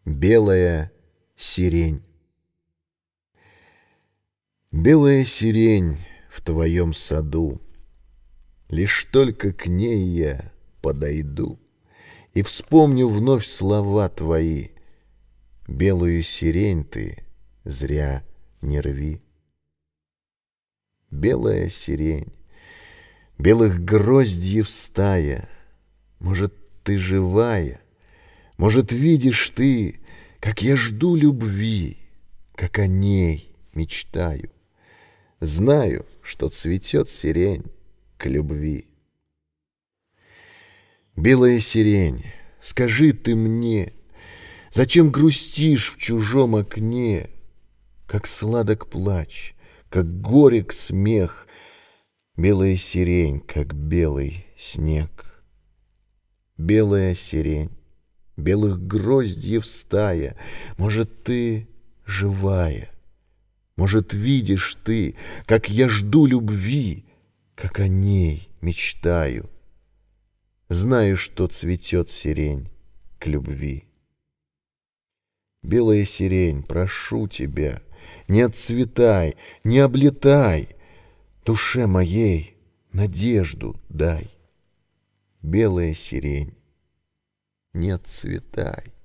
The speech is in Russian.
Белая сирень. Белая сирень в твоем саду, лишь только к ней я подойду и вспомню вновь слова твои. Белую сирень ты зря не рви. Белая сирень, белых гроздьев стая, может, ты живая, может, видишь ты, как я жду любви, как о ней мечтаю. Знаю, что цветет сирень к любви. Белая сирень, скажи ты мне, зачем грустишь в чужом окне? Как сладок плач, как горек смех, белая сирень, как белый снег. Белая сирень, белых гроздьев стая, может, ты живая, может, видишь ты, как я жду любви, как о ней мечтаю. Знаю, что цветет сирень к любви. Белая сирень, прошу тебя, не отцветай, не облетай, душе моей надежду дай. Белая сирень, не отцветай.